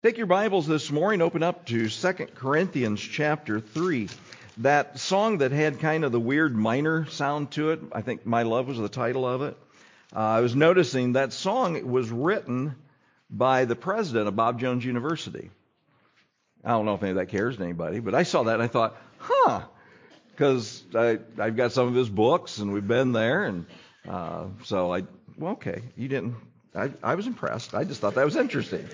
Take your Bibles this morning, open up to 2 Corinthians chapter 3. That song that had kind of the weird minor sound to it, I think My Love was the title of it. I was noticing that song was written by the president of Bob Jones University. I don't know if any of that cares to anybody, but I saw that and I thought, because I've got some of his books and we've been there, and okay, you didn't. I was impressed. I just thought that was interesting.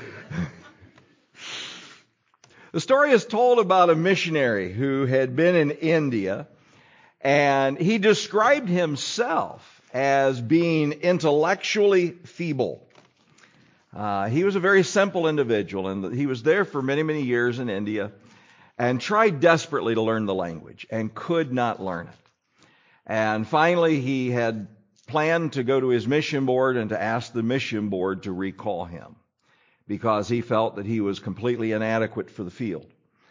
The story is told about a missionary who had been in India, and he described himself as being intellectually feeble. He was a very simple individual, and he was there for many, many years in India and tried desperately to learn the language and could not learn it. And finally, he had planned to go to his mission board and to ask the mission board to recall him, because he felt that he was completely inadequate for the field.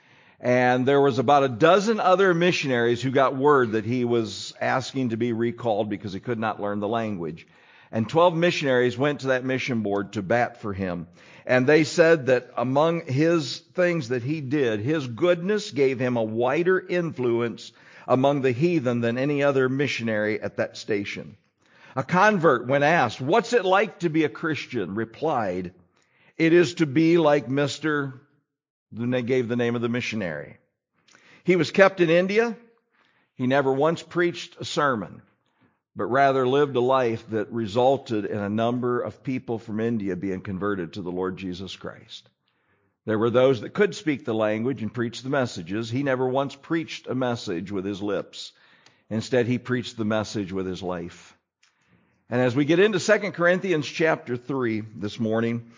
And there was about a dozen other missionaries who got word that he was asking to be recalled because he could not learn the language. And 12 missionaries went to that mission board to bat for him. And they said that among his things that he did, his goodness gave him a wider influence among the heathen than any other missionary at that station. A convert, when asked, "What's it like to be a Christian?" replied, "It is to be like Mr." Then they gave the name of the missionary. He was kept in India. He never once preached a sermon, but rather lived a life that resulted in a number of people from India being converted to the Lord Jesus Christ. There were those that could speak the language and preach the messages. He never once preached a message with his lips. Instead, he preached the message with his life. And as we get into 2 Corinthians chapter 3 this morning,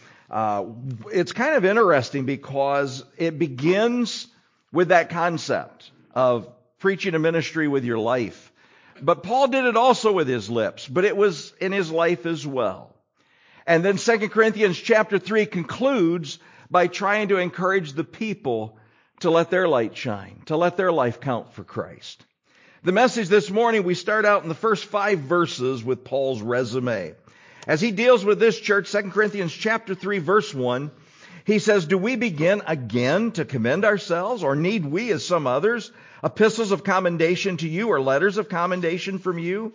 it's kind of interesting because it begins with that concept of preaching a ministry with your life. But Paul did it also with his lips, but it was in his life as well. And then 2 Corinthians chapter 3 concludes by trying to encourage the people to let their light shine, to let their life count for Christ. The message this morning, we start out in the first 5 verses with Paul's resume. As he deals with this church, 2 Corinthians chapter 3, verse 1, he says, "Do we begin again to commend ourselves, or need we, as some others, epistles of commendation to you, or letters of commendation from you?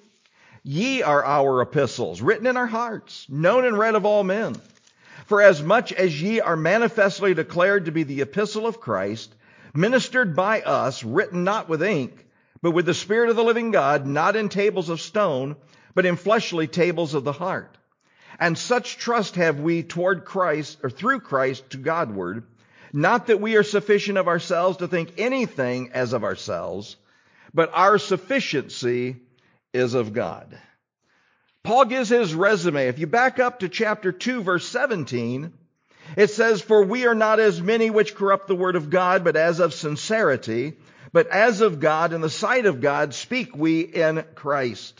Ye are our epistles, written in our hearts, known and read of all men. For as much as ye are manifestly declared to be the epistle of Christ, ministered by us, written not with ink, but with the Spirit of the living God, not in tables of stone, but in fleshly tables of the heart. And such trust have we toward Christ, or through Christ, to Godward, not that we are sufficient of ourselves to think anything as of ourselves, but our sufficiency is of God." Paul gives his resume. If you back up to chapter 2, verse 17, it says, "For we are not as many which corrupt the word of God, but as of sincerity, but as of God, in the sight of God, speak we in Christ."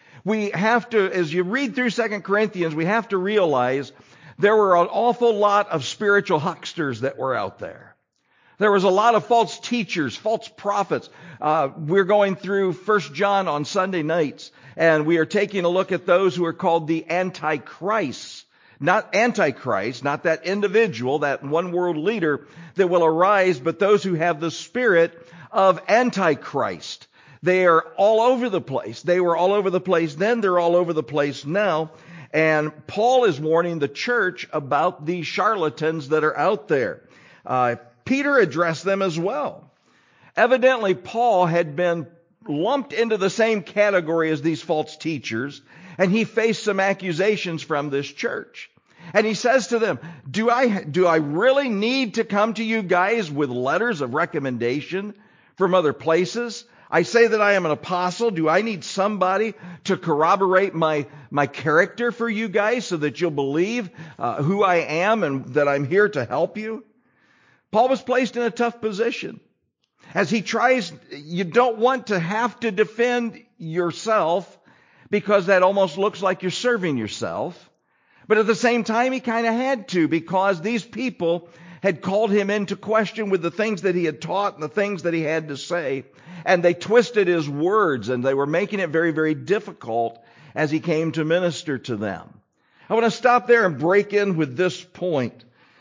We have to, as you read through 2 Corinthians, we have to realize there were an awful lot of spiritual hucksters that were out there. There was a lot of false teachers, false prophets. We're going through 1 John on Sunday nights, and we are taking a look at those who are called the Antichrists. Not Antichrist, not that individual, that one world leader that will arise, but those who have the spirit of Antichrist. They are all over the place. They were all over the place then. They're all over the place now. And Paul is warning the church about these charlatans that are out there. Peter addressed them as well. Evidently, Paul had been lumped into the same category as these false teachers, and he faced some accusations from this church. And he says to them, do I really need to come to you guys with letters of recommendation from other places? I say that I am an apostle. Do I need somebody to corroborate my character for you guys so that you'll believe who I am and that I'm here to help you? Paul was placed in a tough position. As he tries, you don't want to have to defend yourself because that almost looks like you're serving yourself. But at the same time, he kind of had to, because these people had called him into question with the things that he had taught and the things that he had to say. And they twisted his words, and they were making it very, very difficult as he came to minister to them. I want to stop there and break in with this point.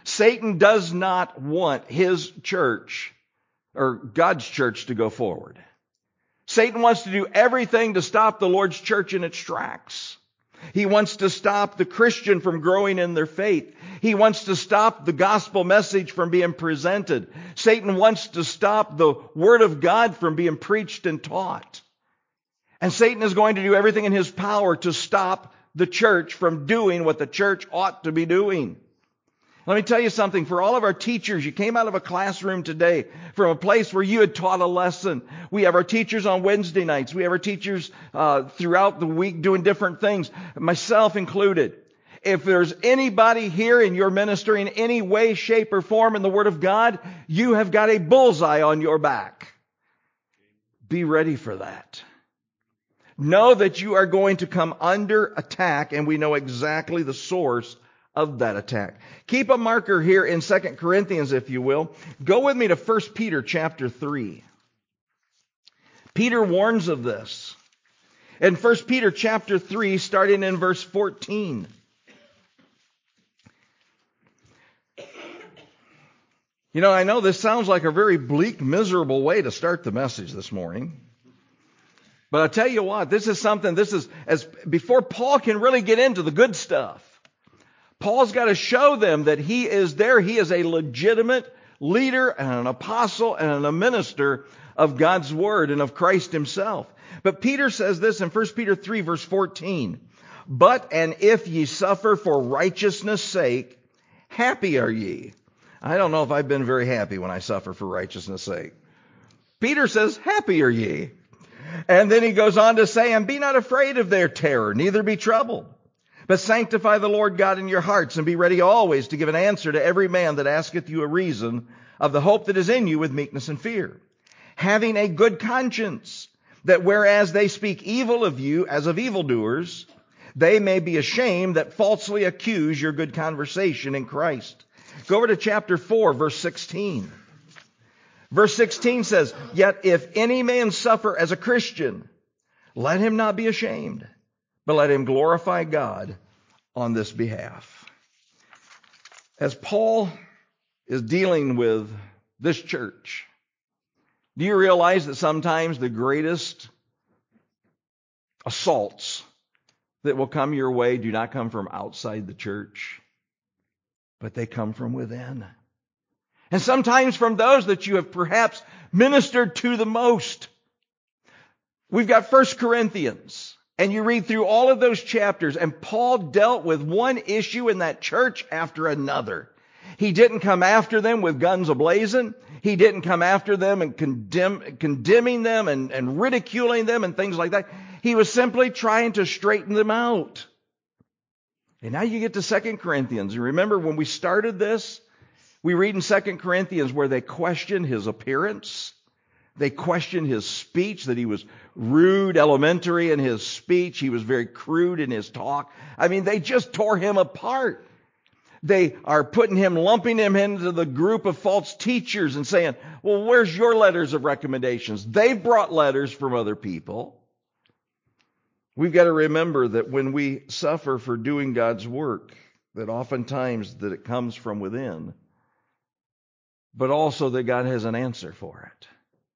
Satan does not want his church or God's church to go forward. Satan wants to do everything to stop the Lord's church in its tracks. He wants to stop the Christian from growing in their faith. He wants to stop the gospel message from being presented. Satan wants to stop the Word of God from being preached and taught. And Satan is going to do everything in his power to stop the church from doing what the church ought to be doing. Let me tell you something. For all of our teachers, you came out of a classroom today from a place where you had taught a lesson. We have our teachers on Wednesday nights. We have our teachers throughout the week doing different things, myself included. If there's anybody here in your ministry in any way, shape, or form in the Word of God, you have got a bullseye on your back. Be ready for that. Know that you are going to come under attack, and we know exactly the source of that attack. Keep a marker here in 2 Corinthians, if you will. Go with me to 1 Peter chapter 3. Peter warns of this. In 1 Peter chapter 3, starting in verse 14. You know, I know this sounds like a very bleak, miserable way to start the message this morning. But I'll tell you what, this is as before Paul can really get into the good stuff. Paul's got to show them that he is a legitimate leader and an apostle and a minister of God's Word and of Christ Himself. But Peter says this in 1 Peter 3 verse 14. But, and if ye suffer for righteousness' sake, happy are ye. I don't know if I've been very happy when I suffer for righteousness' sake. Peter says, happy are ye. And then he goes on to say, and be not afraid of their terror, neither be troubled. But sanctify the Lord God in your hearts, and be ready always to give an answer to every man that asketh you a reason of the hope that is in you with meekness and fear. Having a good conscience, that whereas they speak evil of you as of evildoers, they may be ashamed that falsely accuse your good conversation in Christ. Go over to chapter 4, verse 16. Verse 16 says, yet if any man suffer as a Christian, let him not be ashamed, but let him glorify God on this behalf. As Paul is dealing with this church, do you realize that sometimes the greatest assaults that will come your way do not come from outside the church, but they come from within? And sometimes from those that you have perhaps ministered to the most. We've got 1 Corinthians. And you read through all of those chapters, and Paul dealt with one issue in that church after another. He didn't come after them with guns ablazing. He didn't come after them and condemning them and ridiculing them and things like that. He was simply trying to straighten them out. And now you get to 2 Corinthians. And remember when we started this, we read in 2 Corinthians where they question his appearance. They questioned his speech, that he was rude, elementary in his speech. He was very crude in his talk. I mean, they just tore him apart. They are lumping him into the group of false teachers and saying, well, where's your letters of recommendations? They've brought letters from other people. We've got to remember that when we suffer for doing God's work, that oftentimes that it comes from within, but also that God has an answer for it.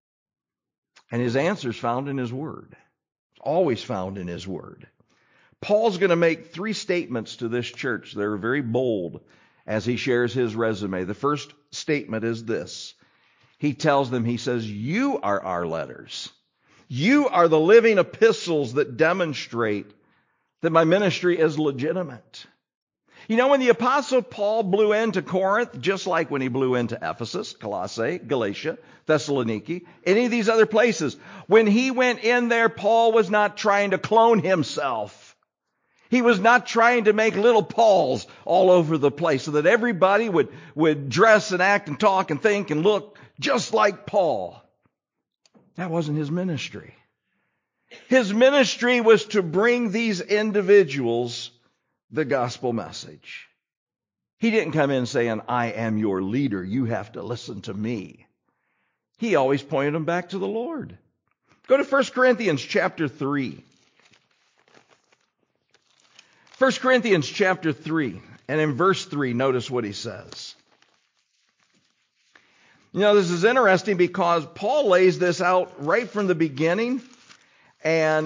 And His answer is found in His Word. It's always found in His Word. Paul's going to make 3 statements to this church that are very bold as he shares his resume. The first statement is this. He tells them, he says, you are our letters. You are the living epistles that demonstrate that my ministry is legitimate. You know, when the Apostle Paul blew into Corinth, just like when he blew into Ephesus, Colossae, Galatia, Thessaloniki, any of these other places, when he went in there, Paul was not trying to clone himself. He was not trying to make little Pauls all over the place so that everybody would dress and act and talk and think and look just like Paul. That wasn't his ministry. His ministry was to bring these individuals the gospel message. He didn't come in saying, I am your leader. You have to listen to me. He always pointed them back to the Lord. Go to 1 Corinthians chapter 3. 1 Corinthians chapter 3. And in verse 3, notice what he says. This is interesting because Paul lays this out right from the beginning, and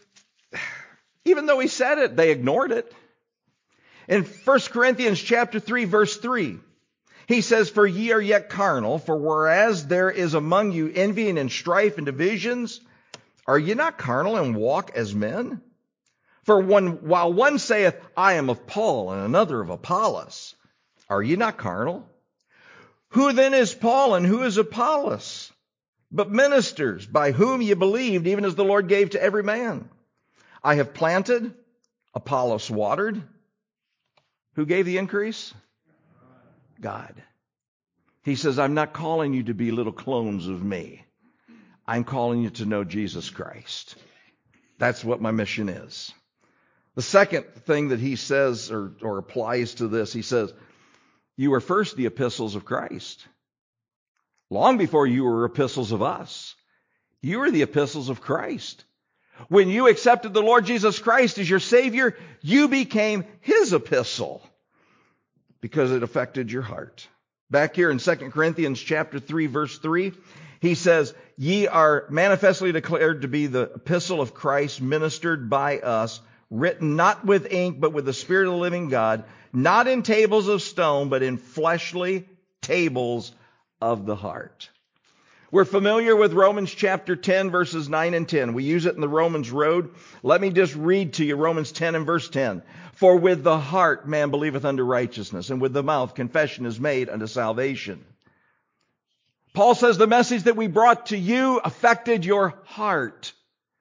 even though he said it, they ignored it. In 1 Corinthians chapter 3, verse 3, he says, "For ye are yet carnal, for whereas there is among you envying and strife and divisions, are ye not carnal and walk as men? For while one saith, I am of Paul, and another of Apollos, are ye not carnal? Who then is Paul and who is Apollos? But ministers, by whom ye believed, even as the Lord gave to every man. I have planted, Apollos watered." Who gave the increase? God. He says, I'm not calling you to be little clones of me. I'm calling you to know Jesus Christ. That's what my mission is. The second thing that he says or applies to this, he says, you were first the epistles of Christ. Long before you were epistles of us, you were the epistles of Christ. When you accepted the Lord Jesus Christ as your Savior, you became His epistle because it affected your heart. Back here in 2 Corinthians chapter 3, verse 3, he says, "Ye are manifestly declared to be the epistle of Christ, ministered by us, written not with ink, but with the Spirit of the living God, not in tables of stone, but in fleshly tables of the heart." We're familiar with Romans chapter 10, verses 9 and 10. We use it in the Romans Road. Let me just read to you Romans 10 and verse 10. "For with the heart man believeth unto righteousness, and with the mouth confession is made unto salvation." Paul says the message that we brought to you affected your heart.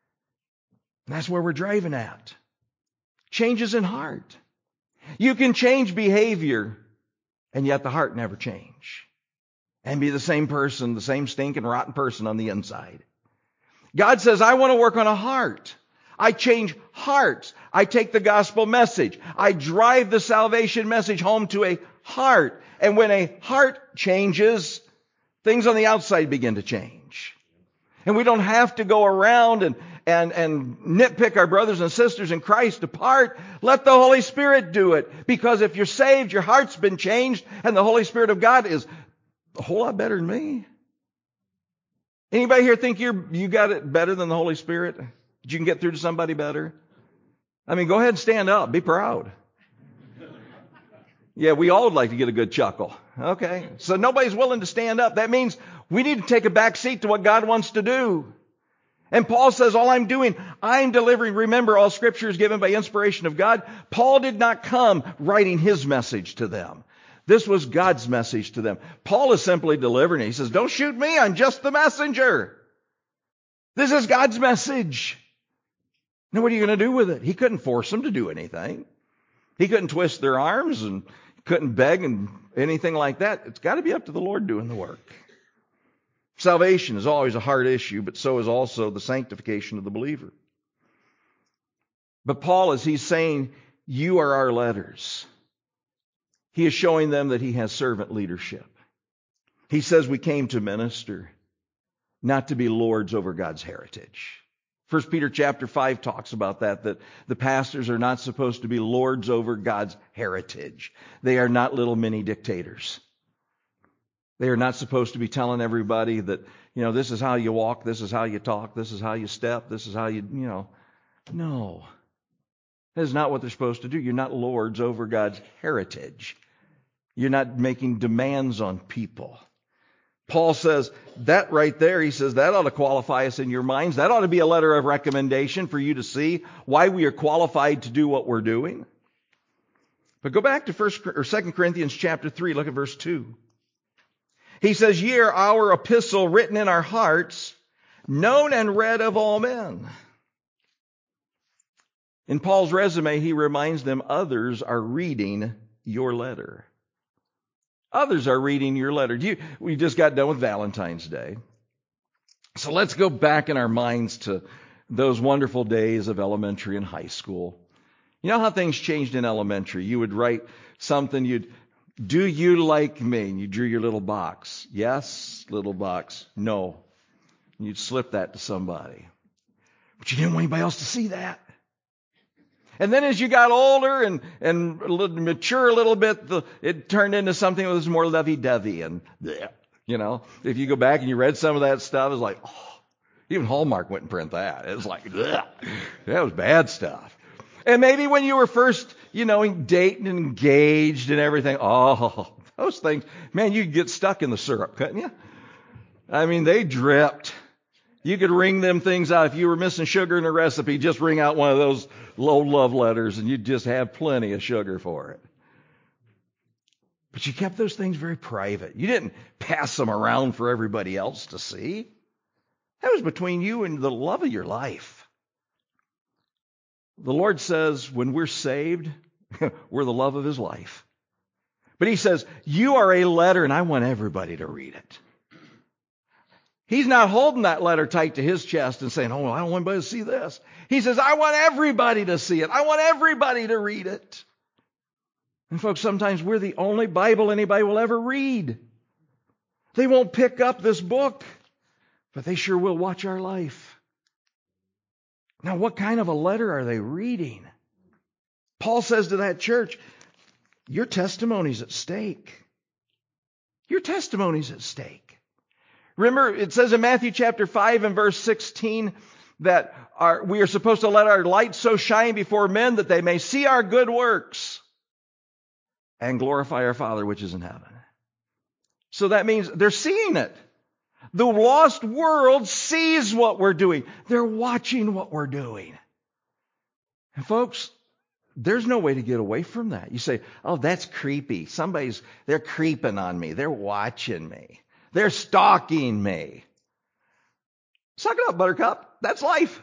And that's where we're driving at. Changes in heart. You can change behavior, and yet the heart never change. And be the same person, the same stinking, rotten person on the inside. God says, I want to work on a heart. I change hearts. I take the gospel message. I drive the salvation message home to a heart. And when a heart changes, things on the outside begin to change. And we don't have to go around and nitpick our brothers and sisters in Christ apart. Let the Holy Spirit do it. Because if you're saved, your heart's been changed, and the Holy Spirit of God is a whole lot better than me. Anybody here think you got it better than the Holy Spirit? That you can get through to somebody better? I mean, go ahead and stand up. Be proud. Yeah, we all would like to get a good chuckle. Okay. So nobody's willing to stand up. That means we need to take a back seat to what God wants to do. And Paul says, all I'm doing, I'm delivering. Remember, all Scripture is given by inspiration of God. Paul did not come writing his message to them. This was God's message to them. Paul is simply delivering it. He says, don't shoot me. I'm just the messenger. This is God's message. Now, what are you going to do with it? He couldn't force them to do anything. He couldn't twist their arms and couldn't beg and anything like that. It's got to be up to the Lord doing the work. Salvation is always a hard issue, but so is also the sanctification of the believer. But Paul, as he's saying, you are our letters, he is showing them that he has servant leadership. He says we came to minister, not to be lords over God's heritage. 1 Peter chapter 5 talks about that the pastors are not supposed to be lords over God's heritage. They are not little mini dictators. They are not supposed to be telling everybody that, this is how you walk, this is how you talk, this is how you step, this is how you. No. That is not what they're supposed to do. You're not lords over God's heritage. You're not making demands on people. Paul says that right there, he says that ought to qualify us in your minds. That ought to be a letter of recommendation for you to see why we are qualified to do what we're doing. But go back to 2 Corinthians chapter 3, look at verse 2. He says, ye are our epistle written in our hearts, known and read of all men. In Paul's resume, he reminds them others are reading your letter. Others are reading your letter. We just got done with Valentine's Day. So let's go back in our minds to those wonderful days of elementary and high school. You know how things changed in elementary? You would write something, do you like me? And you drew your little box. Yes, little box. No. And you'd slip that to somebody. But you didn't want anybody else to see that. And then as you got older and mature a little bit, it turned into something that was more lovey-dovey and, If you go back and you read some of that stuff, it's like, oh, even Hallmark wouldn't print that. It's like, ugh, that was bad stuff. And maybe when you were first, dating and engaged and everything, oh, those things, man, you could get stuck in the syrup, couldn't you? I mean, they dripped. You could wring them things out. If you were missing sugar in a recipe, just wring out one of those low love letters and you'd just have plenty of sugar for it. But you kept those things very private. You didn't pass them around for everybody else to see. That was between you and the love of your life. The Lord says when we're saved, we're the love of his life. But he says, you are a letter and I want everybody to read it. He's not holding that letter tight to his chest and saying, oh, I don't want anybody to see this. He says, I want everybody to see it. I want everybody to read it. And folks, sometimes we're the only Bible anybody will ever read. They won't pick up this book, but they sure will watch our life. Now, what kind of a letter are they reading? Paul says to that church, your testimony's at stake. Your testimony's at stake. Remember, it says in Matthew chapter 5 and verse 16 that we are supposed to let our light so shine before men that they may see our good works and glorify our Father which is in heaven. So that means they're seeing it. The lost world sees what we're doing. They're watching what we're doing. And folks, there's no way to get away from that. You say, oh, that's creepy. They're creeping on me. They're watching me. They're stalking me. Suck it up, Buttercup. That's life.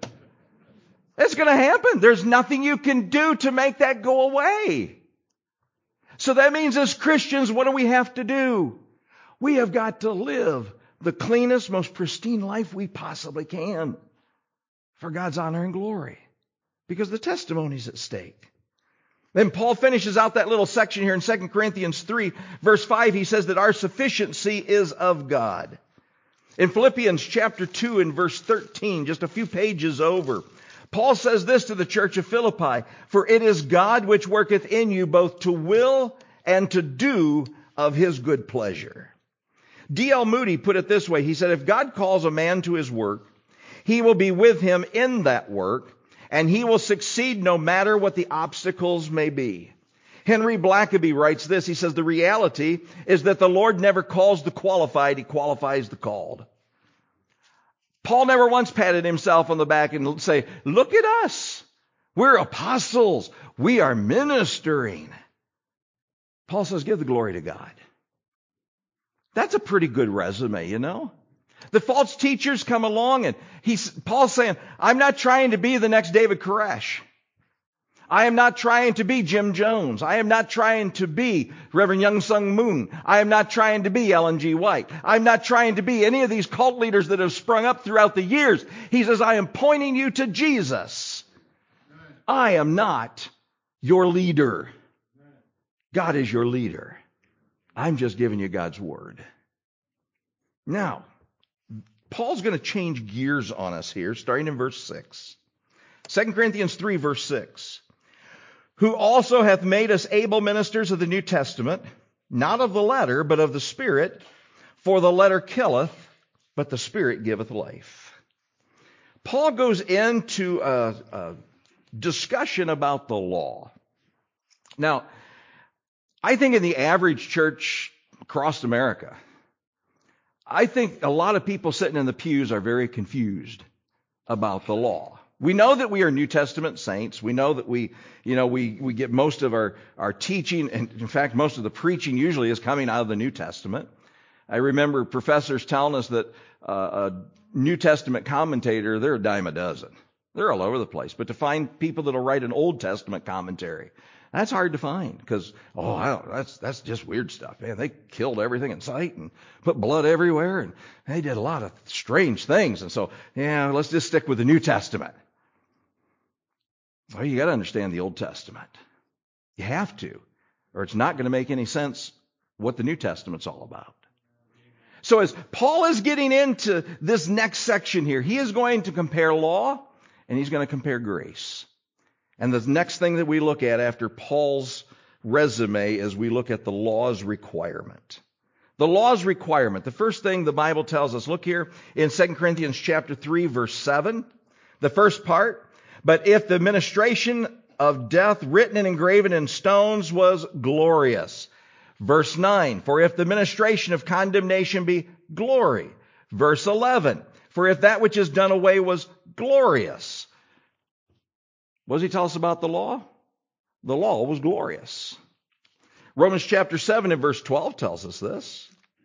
It's going to happen. There's nothing you can do to make that go away. So that means as Christians, what do we have to do? We have got to live the cleanest, most pristine life we possibly can for God's honor and glory, because the testimony's at stake. Then Paul finishes out that little section here in 2 Corinthians 3, verse 5. He says that our sufficiency is of God. In Philippians chapter 2 and verse 13, just a few pages over, Paul says this to the church of Philippi, for it is God which worketh in you both to will and to do of his good pleasure. D.L. Moody put it this way. He said, if God calls a man to his work, he will be with him in that work, and he will succeed no matter what the obstacles may be. Henry Blackaby writes this. He says, the reality is that the Lord never calls the qualified, he qualifies the called. Paul never once patted himself on the back and say, look at us. We're apostles. We are ministering. Paul says, give the glory to God. That's a pretty good resume, The false teachers come along and Paul's saying, I'm not trying to be the next David Koresh. I am not trying to be Jim Jones. I am not trying to be Reverend Young Sung Moon. I am not trying to be Ellen G. White. I'm not trying to be any of these cult leaders that have sprung up throughout the years. He says, I am pointing you to Jesus. I am not your leader. God is your leader. I'm just giving you God's word. Now, Paul's going to change gears on us here, starting in verse 6. 2 Corinthians 3, verse 6. Who also hath made us able ministers of the New Testament, not of the letter, but of the Spirit. For the letter killeth, but the Spirit giveth life. Paul goes into a discussion about the law. Now, I think in the average church across America, I think a lot of people sitting in the pews are very confused about the law. We know that we are New Testament saints. We know that we get most of our teaching, and in fact, most of the preaching usually is coming out of the New Testament. I remember professors telling us that a New Testament commentator, they're a dime a dozen. They're all over the place. But to find people that'll write an Old Testament commentary, that's hard to find because, that's just weird stuff. Man, they killed everything in sight and put blood everywhere, and they did a lot of strange things. And so, let's just stick with the New Testament. Well, you got to understand the Old Testament. You have to, or it's not going to make any sense what the New Testament's all about. So as Paul is getting into this next section here, he is going to compare law and he's going to compare grace. And the next thing that we look at after Paul's resume is we look at the law's requirement. The law's requirement. The first thing the Bible tells us, look here in 2 Corinthians chapter 3, verse 7. The first part, but if the ministration of death written and engraven in stones was glorious. Verse 9, for if the ministration of condemnation be glory. Verse 11, for if that which is done away was glorious. What does he tell us about the law? The law was glorious. Romans chapter 7 and verse 12 tells us this.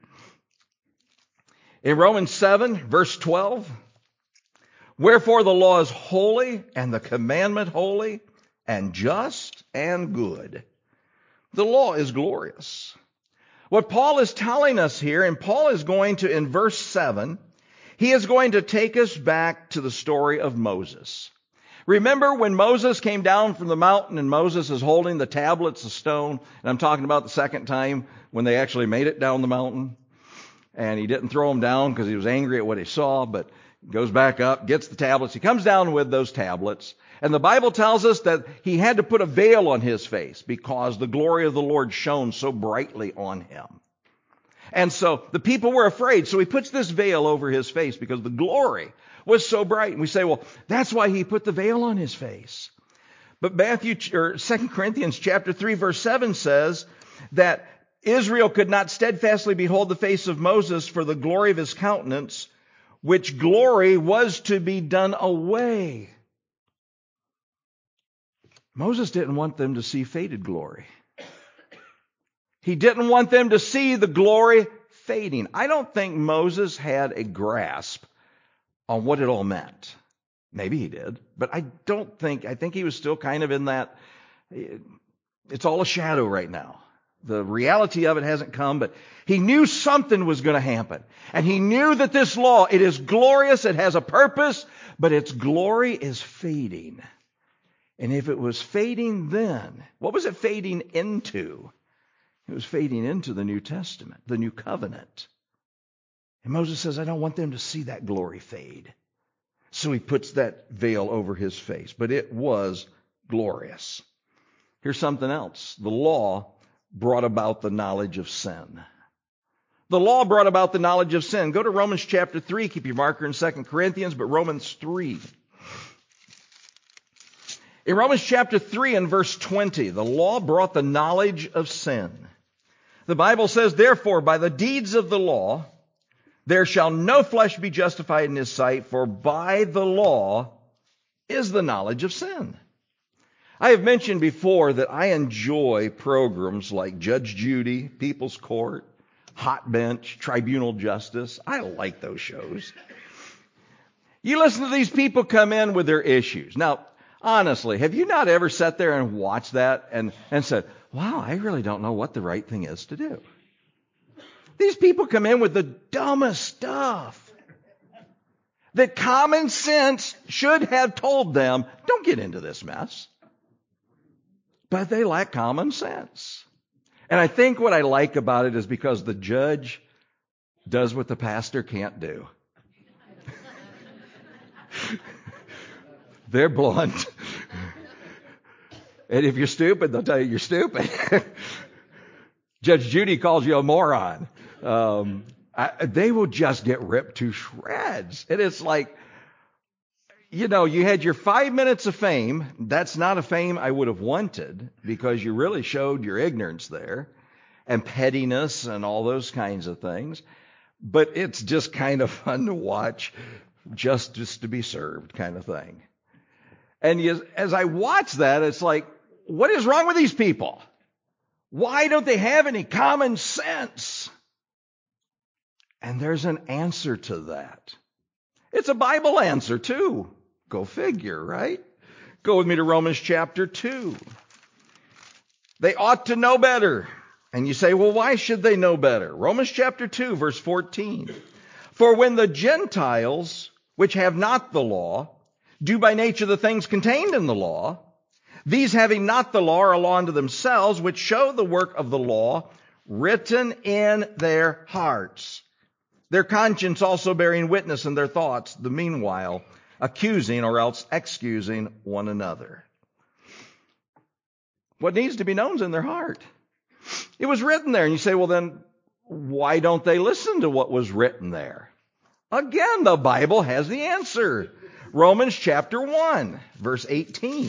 In Romans 7, verse 12, wherefore the law is holy, and the commandment holy, and just, and good. The law is glorious. What Paul is telling us here, and Paul is going to, in verse 7, he is going to take us back to the story of Moses. Remember when Moses came down from the mountain and Moses is holding the tablets of stone, and I'm talking about the second time when they actually made it down the mountain, and he didn't throw them down because he was angry at what he saw, but goes back up, gets the tablets. He comes down with those tablets. And the Bible tells us that he had to put a veil on his face because the glory of the Lord shone so brightly on him. And so the people were afraid. So he puts this veil over his face because the glory was so bright. And we say, well, that's why he put the veil on his face. But 2 Corinthians chapter 3, verse 7 says that Israel could not steadfastly behold the face of Moses for the glory of his countenance, which glory was to be done away. Moses didn't want them to see faded glory. He didn't want them to see the glory fading. I don't think Moses had a grasp on what it all meant. Maybe he did, but I think he was still kind of in that, it's all a shadow right now. The reality of it hasn't come, but he knew something was going to happen. And he knew that this law, it is glorious, it has a purpose, but its glory is fading. And if it was fading then, what was it fading into? It was fading into the New Testament, the New Covenant. And Moses says, I don't want them to see that glory fade. So he puts that veil over his face. But it was glorious. Here's something else. The law brought about the knowledge of sin. The law brought about the knowledge of sin. Go to Romans chapter 3. Keep your marker in 2 Corinthians, but Romans 3. In Romans chapter 3 and verse 20, the law brought the knowledge of sin. The Bible says, therefore, by the deeds of the law, there shall no flesh be justified in his sight, for by the law is the knowledge of sin. I have mentioned before that I enjoy programs like Judge Judy, People's Court, Hot Bench, Tribunal Justice. I like those shows. You listen to these people come in with their issues. Now, honestly, have you not ever sat there and watched that and said, wow, I really don't know what the right thing is to do? These people come in with the dumbest stuff that common sense should have told them, don't get into this mess. But they lack common sense. And I think what I like about it is because the judge does what the pastor can't do. They're blunt. And if you're stupid, they'll tell you you're stupid. Judge Judy calls you a moron. They will just get ripped to shreds. And it's like, you know, you had your 5 minutes of fame. That's not a fame I would have wanted because you really showed your ignorance there and pettiness and all those kinds of things. But it's just kind of fun to watch, justice to be served kind of thing. And as I watch that, it's like, what is wrong with these people? Why don't they have any common sense? And there's an answer to that. It's a Bible answer too. Go figure, right? Go with me to Romans chapter 2. They ought to know better. And you say, well, why should they know better? Romans chapter 2, verse 14. For when the Gentiles, which have not the law, do by nature the things contained in the law, these having not the law are a law unto themselves, which show the work of the law written in their hearts. Their conscience also bearing witness in their thoughts, the meanwhile accusing or else excusing one another. What needs to be known is in their heart. It was written there. And you say, well, then why don't they listen to what was written there? Again, the Bible has the answer. Romans chapter 1, verse 18.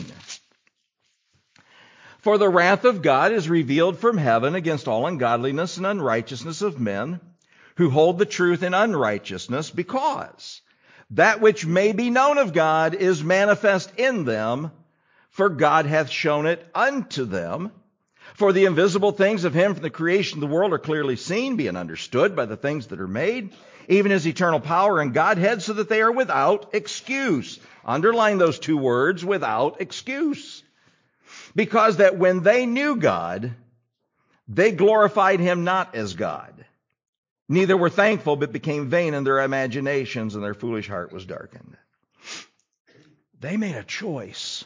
For the wrath of God is revealed from heaven against all ungodliness and unrighteousness of men who hold the truth in unrighteousness, because that which may be known of God is manifest in them, for God hath shown it unto them. For the invisible things of him from the creation of the world are clearly seen, being understood by the things that are made, even his eternal power and Godhead, so that they are without excuse. Underline those two words, without excuse. Because that when they knew God, they glorified him not as God. Neither were thankful, but became vain in their imaginations, and their foolish heart was darkened. They made a choice.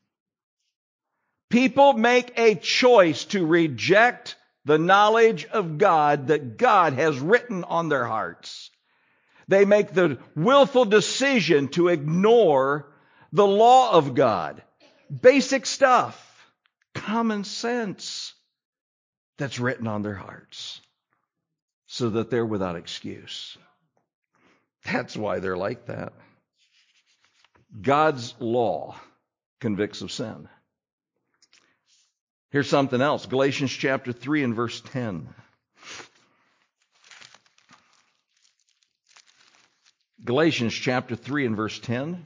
People make a choice to reject the knowledge of God that God has written on their hearts. They make the willful decision to ignore the law of God. Basic stuff. Common sense that's written on their hearts, so that they're without excuse. That's why they're like that. God's law convicts of sin. Here's something else. Galatians chapter 3 and verse 10. Galatians chapter 3 and verse 10.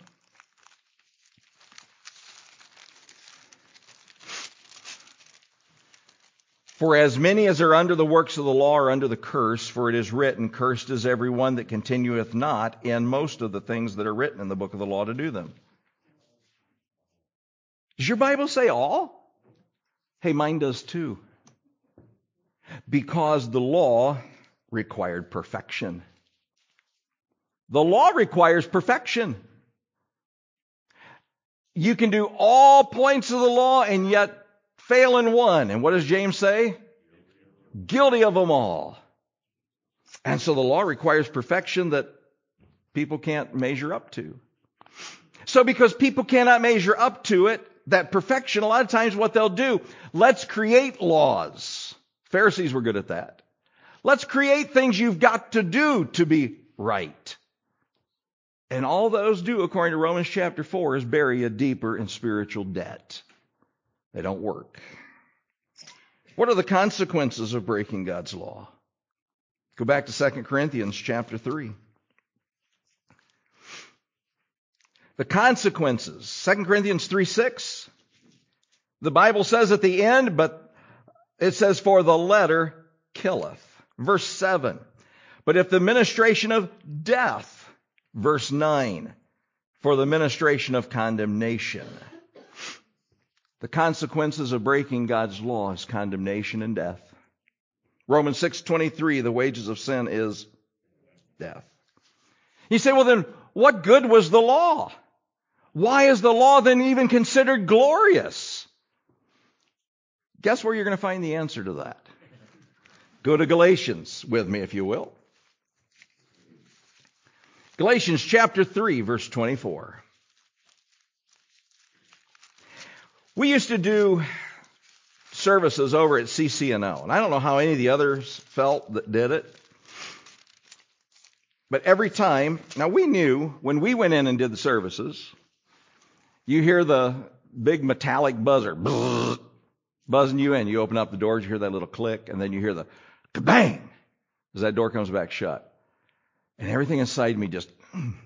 For as many as are under the works of the law are under the curse, for it is written, cursed is every one that continueth not in most of the things that are written in the book of the law to do them. Does your Bible say all? Hey, mine does too. Because the law required perfection. The law requires perfection. You can do all points of the law and yet fail in one. And what does James say? Guilty of them all. And so the law requires perfection that people can't measure up to. So because people cannot measure up to it, that perfection, a lot of times what they'll do, let's create laws. Pharisees were good at that. Let's create things you've got to do to be right. And all those do, according to Romans chapter 4, is bury a deeper and spiritual debt. They don't work. What are the consequences of breaking God's law? Go back to 2 Corinthians chapter 3. The consequences. 2 Corinthians 3:6. The Bible says at the end, but it says, for the letter killeth. Verse 7. But if the ministration of death. Verse 9. For the ministration of condemnation. The consequences of breaking God's law is condemnation and death. Romans 6:23, the wages of sin is death. You say, well then, what good was the law? Why is the law then even considered glorious? Guess where you're going to find the answer to that? Go to Galatians with me, if you will. Galatians chapter 3, verse 24. We used to do services over at CCNO, and I don't know how any of the others felt that did it. But every time, now we knew when we went in and did the services, you hear the big metallic buzzer buzzing you in. You open up the doors, you hear that little click, and then you hear the kabang as that door comes back shut. And everything inside me just,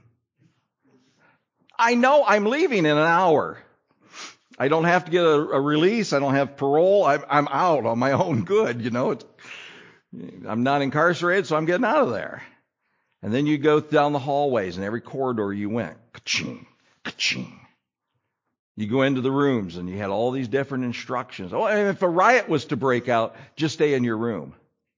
I know I'm leaving in an hour. I don't have to get a release. I don't have parole. I'm out on my own good, you know. I'm not incarcerated, so I'm getting out of there. And then you go down the hallways, and every corridor you went, ka-ching, ka-ching. You go into the rooms, and you had all these different instructions. Oh, and if a riot was to break out, just stay in your room.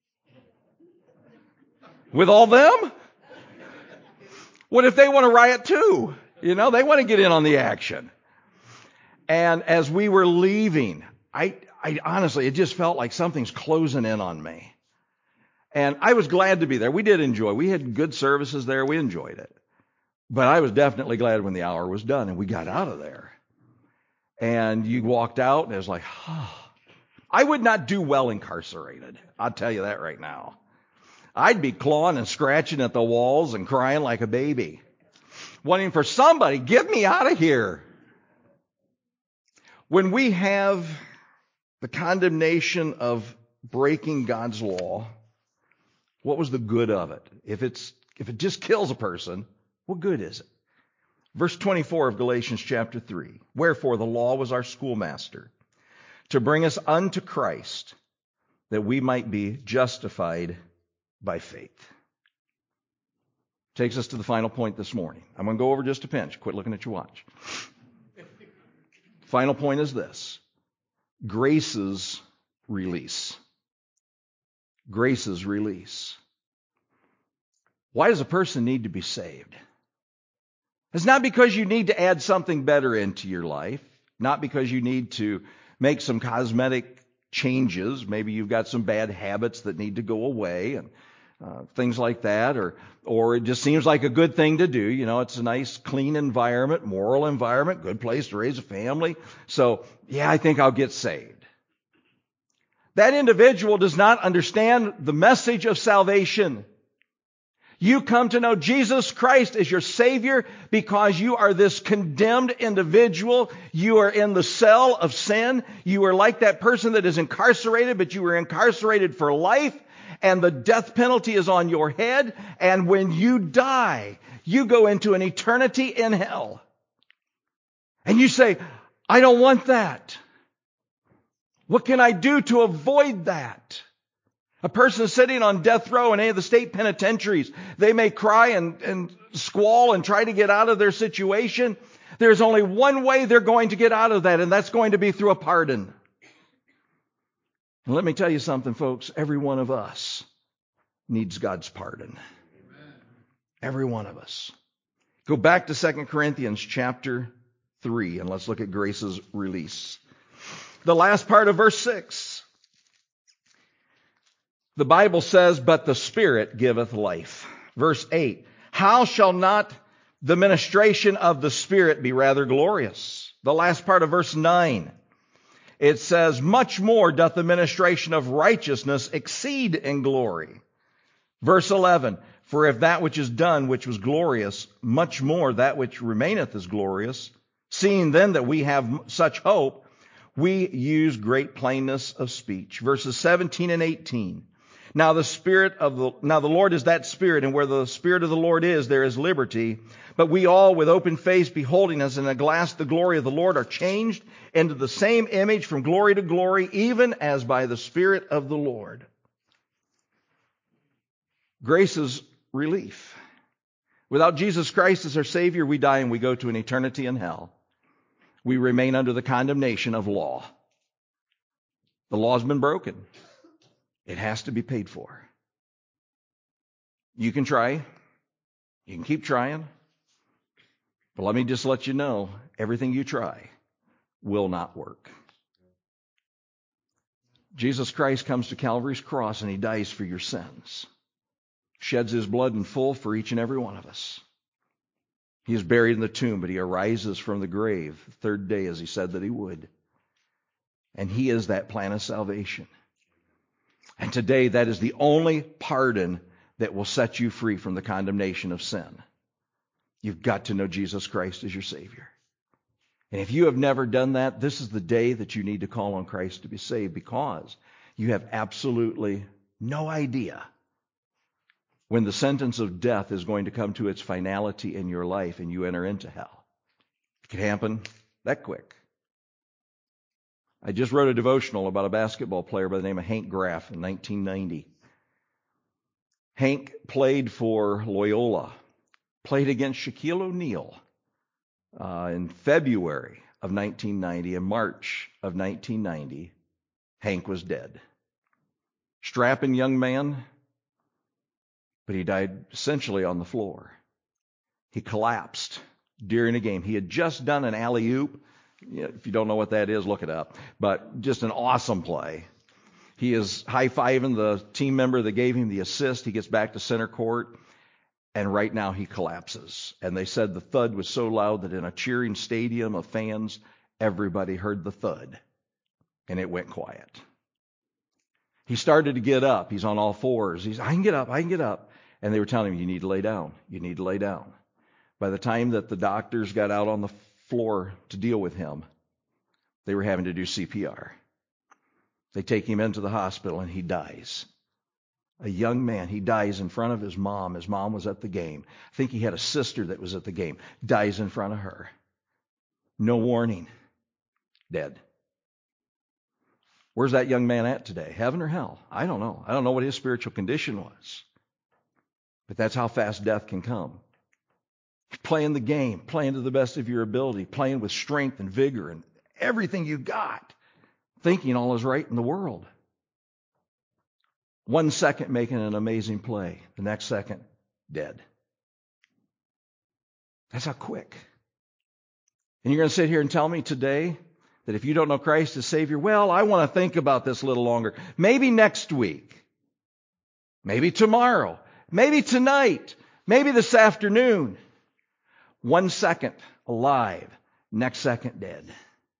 With all them? What if they want to riot too? You know, they want to get in on the action. And as we were leaving, I honestly, it just felt like something's closing in on me. And I was glad to be there. We did enjoy. We had good services there. We enjoyed it. But I was definitely glad when the hour was done and we got out of there. And you walked out and it was like, oh, I would not do well incarcerated. I'll tell you that right now. I'd be clawing and scratching at the walls and crying like a baby, wanting for somebody, get me out of here. When we have the condemnation of breaking God's law, what was the good of it? If it just kills a person, what good is it? Verse 24 of Galatians chapter 3. Wherefore the law was our schoolmaster, to bring us unto Christ, that we might be justified by faith. Takes us to the final point this morning. I'm going to go over just a pinch. Quit looking at your watch. Final point is this: grace's release. Grace's release. Why does a person need to be saved? It's not because you need to add something better into your life, not because you need to make some cosmetic changes. Maybe you've got some bad habits that need to go away and things like that, or it just seems like a good thing to do. You know, it's a nice, clean environment, moral environment, good place to raise a family. So, yeah, I think I'll get saved. That individual does not understand the message of salvation. You come to know Jesus Christ as your Savior because you are this condemned individual. You are in the cell of sin. You are like that person that is incarcerated, but you were incarcerated for life, and the death penalty is on your head. And when you die, you go into an eternity in hell. And you say, I don't want that. What can I do to avoid that? A person sitting on death row in any of the state penitentiaries, they may cry and squall and try to get out of their situation. There's only one way they're going to get out of that, and that's going to be through a pardon. And let me tell you something, folks. Every one of us needs God's pardon. Amen. Every one of us. Go back to 2 Corinthians chapter 3, and let's look at grace's release. The last part of verse 6. The Bible says, but the Spirit giveth life. Verse 8, how shall not the ministration of the Spirit be rather glorious? The last part of verse 9, it says, much more doth the ministration of righteousness exceed in glory. Verse 11, for if that which is done, which was glorious, much more that which remaineth is glorious, seeing then that we have such hope, we use great plainness of speech. Verses 17 and 18. Now the Lord is that Spirit, and where the Spirit of the Lord is, there is liberty. But we all, with open face, beholding as in a glass the glory of the Lord, are changed into the same image from glory to glory, even as by the Spirit of the Lord. Grace's relief. Without Jesus Christ as our Savior, we die and we go to an eternity in hell. We remain under the condemnation of law. The law's been broken. It has to be paid for. You can try. You can keep trying. But let me just let you know, everything you try will not work. Jesus Christ comes to Calvary's cross and He dies for your sins. Sheds His blood in full for each and every one of us. He is buried in the tomb, but He arises from the grave the third day as He said that He would. And He is that plan of salvation. And today, that is the only pardon that will set you free from the condemnation of sin. You've got to know Jesus Christ as your Savior. And if you have never done that, this is the day that you need to call on Christ to be saved, because you have absolutely no idea when the sentence of death is going to come to its finality in your life and you enter into hell. It could happen that quick. I just wrote a devotional about a basketball player by the name of Hank Graff in 1990. Hank played for Loyola, played against Shaquille O'Neal in February of 1990. In March of 1990, Hank was dead. Strapping young man, but he died essentially on the floor. He collapsed during a game. He had just done an alley-oop. If you don't know what that is, look it up. But just an awesome play. He is high-fiving the team member that gave him the assist. He gets back to center court, and right now he collapses. And they said the thud was so loud that in a cheering stadium of fans, everybody heard the thud, and it went quiet. He started to get up. He's on all fours. I can get up, I can get up. And they were telling him, you need to lay down. You need to lay down. By the time that the doctors got out on the floor to deal with him, they were having to do CPR. They take him into the hospital and he dies. A young man, he dies in front of his mom. His mom was at the game. I think he had a sister that was at the game. Dies in front of her. No warning. Dead. Where's that young man at today? Heaven or hell? I don't know. I don't know what his spiritual condition was. But that's how fast death can come. Playing the game, playing to the best of your ability, playing with strength and vigor and everything you got, thinking all is right in the world. 1 second making an amazing play, the next second, dead. That's how quick. And you're going to sit here and tell me today that if you don't know Christ as Savior, well, I want to think about this a little longer. Maybe next week. Maybe tomorrow. Maybe tonight. Maybe this afternoon. 1 second alive, next second dead.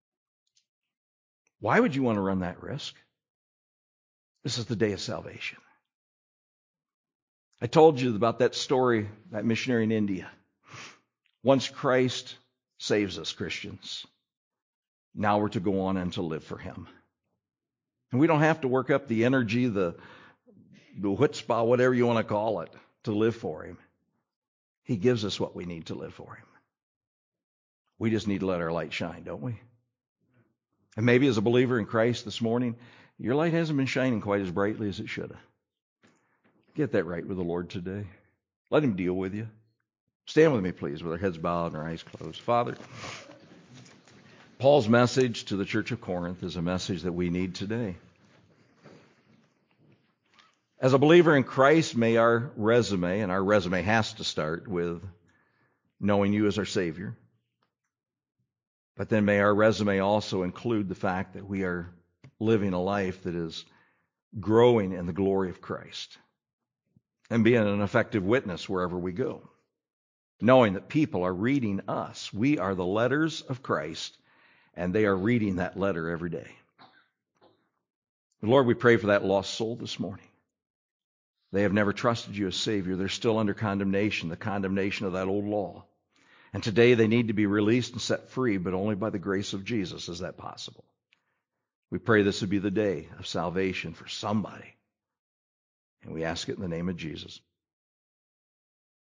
Why would you want to run that risk? This is the day of salvation. I told you about that story, that missionary in India. Once Christ saves us, Christians, now we're to go on and to live for Him. And we don't have to work up the energy, the chutzpah, whatever you want to call it, to live for Him. He gives us what we need to live for Him. We just need to let our light shine, don't we? And maybe as a believer in Christ this morning, your light hasn't been shining quite as brightly as it should have. Get that right with the Lord today. Let Him deal with you. Stand with me, please, with our heads bowed and our eyes closed. Father, Paul's message to the church of Corinth is a message that we need today. As a believer in Christ, may our resume, and our resume has to start with knowing You as our Savior, but then may our resume also include the fact that we are living a life that is growing in the glory of Christ and being an effective witness wherever we go, knowing that people are reading us. We are the letters of Christ, and they are reading that letter every day. Lord, we pray for that lost soul this morning. They have never trusted You as Savior. They're still under condemnation, the condemnation of that old law. And today they need to be released and set free, but only by the grace of Jesus is that possible. We pray this would be the day of salvation for somebody. And we ask it in the name of Jesus.